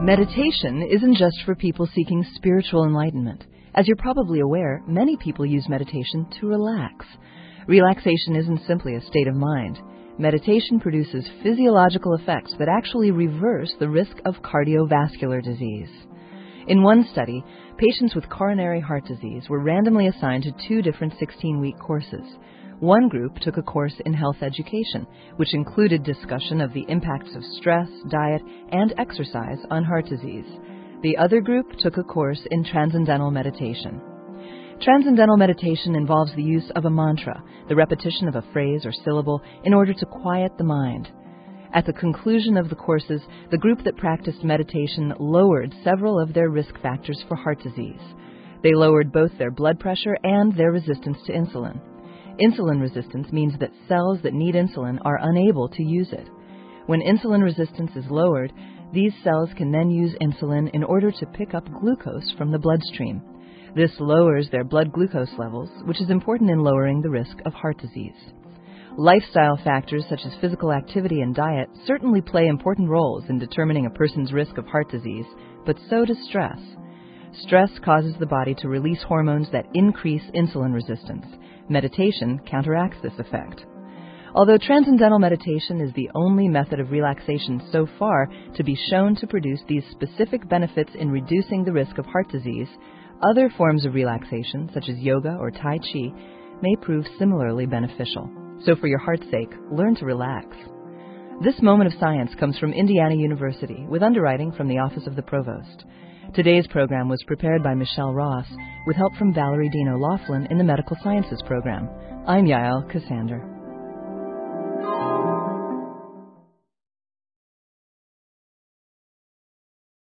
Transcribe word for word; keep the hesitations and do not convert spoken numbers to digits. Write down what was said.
Meditation isn't just for people seeking spiritual enlightenment. As you're probably aware, many people use meditation to relax. Relaxation isn't simply a state of mind. Meditation produces physiological effects that actually reverse the risk of cardiovascular disease. In one study, patients with coronary heart disease were randomly assigned to two different sixteen-week courses. One group took a course in health education, which included discussion of the impacts of stress, diet, and exercise on heart disease. The other group took a course in transcendental meditation. Transcendental meditation involves the use of a mantra, the repetition of a phrase or syllable, in order to quiet the mind. At the conclusion of the courses, the group that practiced meditation lowered several of their risk factors for heart disease. They lowered both their blood pressure and their resistance to insulin. Insulin resistance means that cells that need insulin are unable to use it. When insulin resistance is lowered, these cells can then use insulin in order to pick up glucose from the bloodstream. This lowers their blood glucose levels, which is important in lowering the risk of heart disease. Lifestyle factors such as physical activity and diet certainly play important roles in determining a person's risk of heart disease, but so does stress. Stress causes the body to release hormones that increase insulin resistance. Meditation counteracts this effect. Although transcendental meditation is the only method of relaxation so far to be shown to produce these specific benefits in reducing the risk of heart disease, other forms of relaxation, such as yoga or Tai Chi, may prove similarly beneficial. So for your heart's sake, learn to relax. This moment of science comes from Indiana University, with underwriting from the Office of the Provost. Today's program was prepared by Michelle Ross, with help from Valerie Dino Laughlin in the Medical Sciences program. I'm Yael Cassander.